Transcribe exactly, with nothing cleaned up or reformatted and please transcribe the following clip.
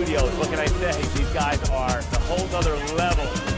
studios. What can I say? These guys are a whole other level.